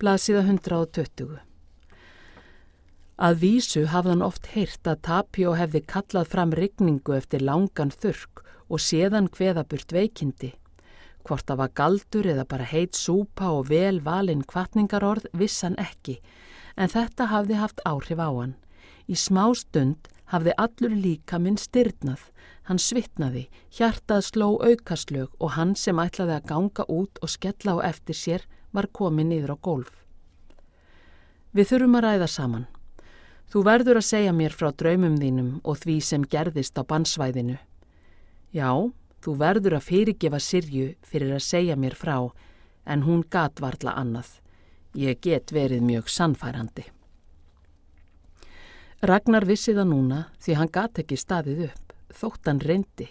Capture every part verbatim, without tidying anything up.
blaðsíða hundrað og tuttugu. Að vísu hafði hann oft heyrt að Tapio hefði kallað fram rigningu eftir langan þurrk og séðan kveða burt veikindi. Hvort það var galdur eða bara heit súpa og vel valin hvatningarorð viss hann ekki, en þetta hafði haft áhrif á hann. Í smá stund hafði allur líkaminn stirðnað, hann svitnaði, hjartað sló aukaslög og hann sem ætlaði að ganga út og skella á eftir sér var kominn niður á gólf. Við þurfum að ræða saman. Þú verður að segja mér frá draumum þínum og því sem gerðist á bannsvæðinu. Já, þú verður að fyrirgefa Sirju fyrir að segja mér frá, en hún gat varla annað. Ég get verið mjög sannfærandi. Ragnar vissi það núna því hann gat ekki staðið upp, þótt hann reyndi.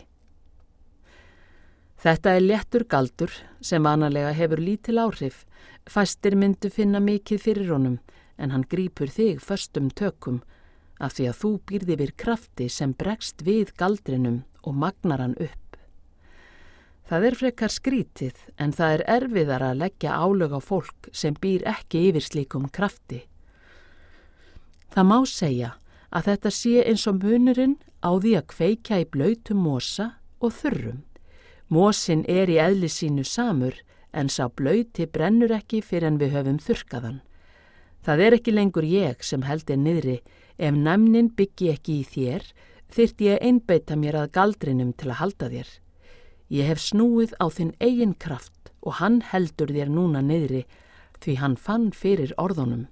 Þetta er léttur galdur sem vanalega hefur lítil áhrif. Fæstir myndu finna mikið fyrir honum, en hann grípur þig föstum tökum, af því að þú býrð yfir krafti sem bregst við galdrinum og magnar hann upp. Það er frekar skrítið, en það er erfiðar að leggja álög á fólk sem býr ekki yfir slíkum krafti. Það má segja að þetta sé eins og munurinn á því að kveikja í blautum mosa og þurrum. Mosin er í eðli sínu samur, en sá blauti brennur ekki fyrr en við höfum þurrkaðan. Það er ekki lengur ég sem held er niðri, ef næmnin byggi ekki í þér, þyrfti ég einbeita mér að galdrinum til að halda þér. Ég hef snúið á þinn eigin kraft og hann heldur þér núna niðri, því hann fann fyrir orðunum.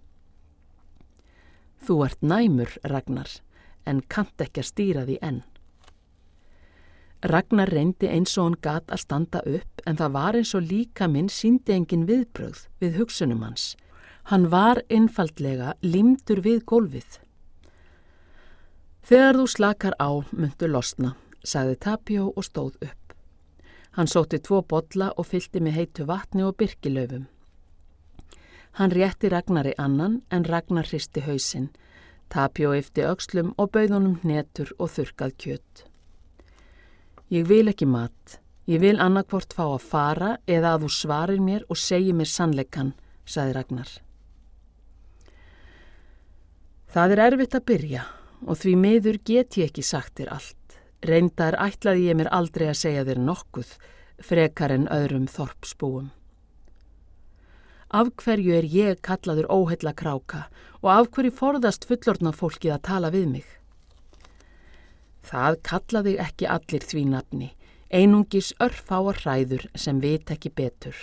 Þú ert næmur, Ragnar, en kannt ekki að stýra því enn. Ragnar reyndi eins og hann gat að standa upp, en það var eins og líkaminn sýndi engin viðbrögð við hugsunum hans. Hann var einfaldlega límdur við gólfið. Þegar þú slakar á, muntu losna, sagði Tapio og stóð upp. Hann sótti tvo bolla og fyllti með heitu vatni og birkilaufum. Hann rétti Ragnari annan, en Ragnar hristi hausinn. Tapio yppti öxlum og bauð honum hnetur og þurrkað kjöt. Ég vil ekki mat. Ég vil annarkvort fá að fara eða að þú svarir mér og segir mér sannleikann, sagði Ragnar. Það er erfitt að byrja og því miður get ég ekki sagt þér allt. Reyndar ætlaði ég mér aldrei að segja þér nokkuð, frekar en öðrum þorpsbúum. Af hverju er ég kallaður óheilla kráka og af hverju forðast fullorðna fólkið að tala við mig? Það kallaði ekki allir því nafni, einungis örfáar hræður sem vit ekki betur.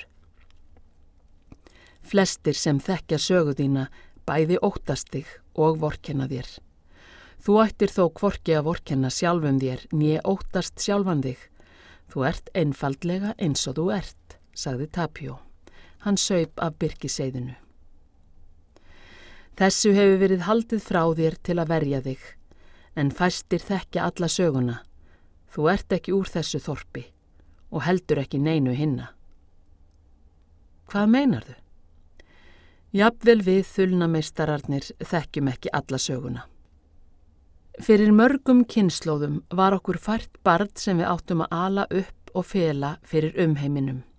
Flestir sem þekkja sögu þína bæði óttast þig og vorkenna þér. Þú ættir þó hvorki að vorkenna sjálfum þér né óttast sjálfan þig. Þú ert einfaldlega eins og þú ert, sagði Tapio. Hann saup af birkiseiðinu. Þessu hefur verið haldið frá þér til að verja þig, en fæstir þekkja alla söguna. Þú ert ekki úr þessu þorpi og heldur ekki neinu hinna. Hvað meinarðu? Jafnvel við þulnameistararnir þekkjum ekki alla söguna. Fyrir mörgum kynslóðum var okkur fært barn sem við áttum að ala upp og fela fyrir umheiminum.